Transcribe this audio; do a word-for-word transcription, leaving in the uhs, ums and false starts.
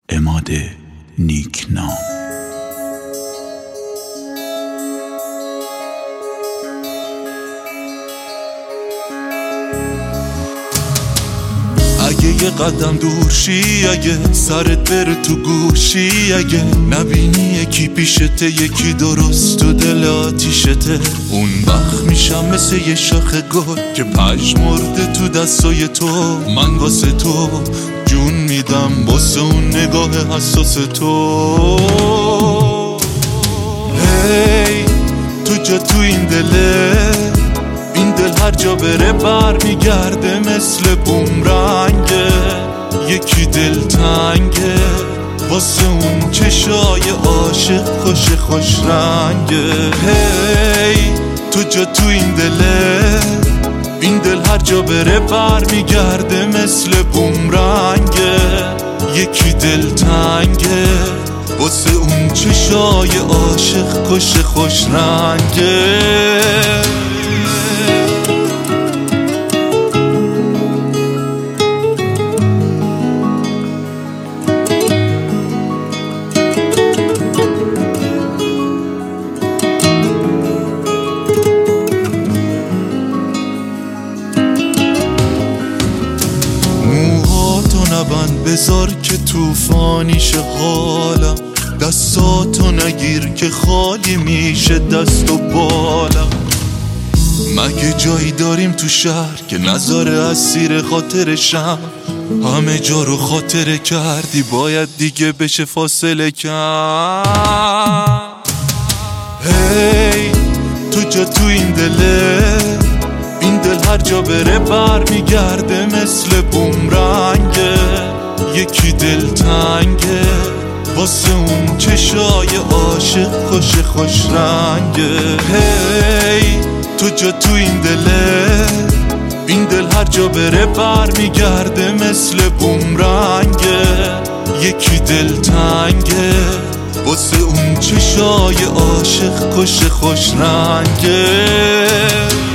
عماد نیکنام. اگه یه قدم دور شی، اگه سرت بره تو گوشی، اگه نبینی یکی پیشته یکی درست و دل آتیشته، اون وقت میشم مثل یه شاخ گل که پژمرده تو دستای تو. من واسه تو جون میدم، واسه اون نگاه حساس تو. هی تو جا تو این دله، این دل هر جا بره بر میگرده مثل بومرنگه. یکی دل تنگه واسه اون چشای عاشق خوش خوش رنگه. هی تو جا تو این دله، این دل هر جا بره بر میگرده مثل بومرنگه. یکی دل تنگه واسه اون چشای عاشق خوش خوش رنگه. بذار که توفانیش حالم، دستاتو نگیر که خالی میشه دست و بالم. مگه جایی داریم تو شهر که نذاره اسیر خاطرشم؟ همه جا رو خاطره کردی، باید دیگه بشه فاصله کم. هی تو جا تو این دله، این دل هر جا بره بر میگرده مثل بومرنگه. یکی دل تنگه واسه اون چشای عاشق خوش خوش رنگه. هی تو جا تو این دله، این دل هر جا بره بر میگرده مثل بومرنگه. یکی دل تنگه واسه اون چشای عاشق خوش خوش رنگه.